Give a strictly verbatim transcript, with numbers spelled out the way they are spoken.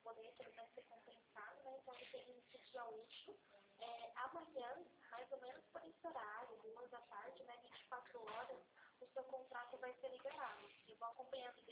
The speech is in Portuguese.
boleto ele vai ser compensado, né? Então ele tem esse dia útil. É, amanhã, mais ou menos por esse horário, duas da tarde, né, vinte e quatro horas, o seu contrato vai ser liberado. Eu vou acompanhando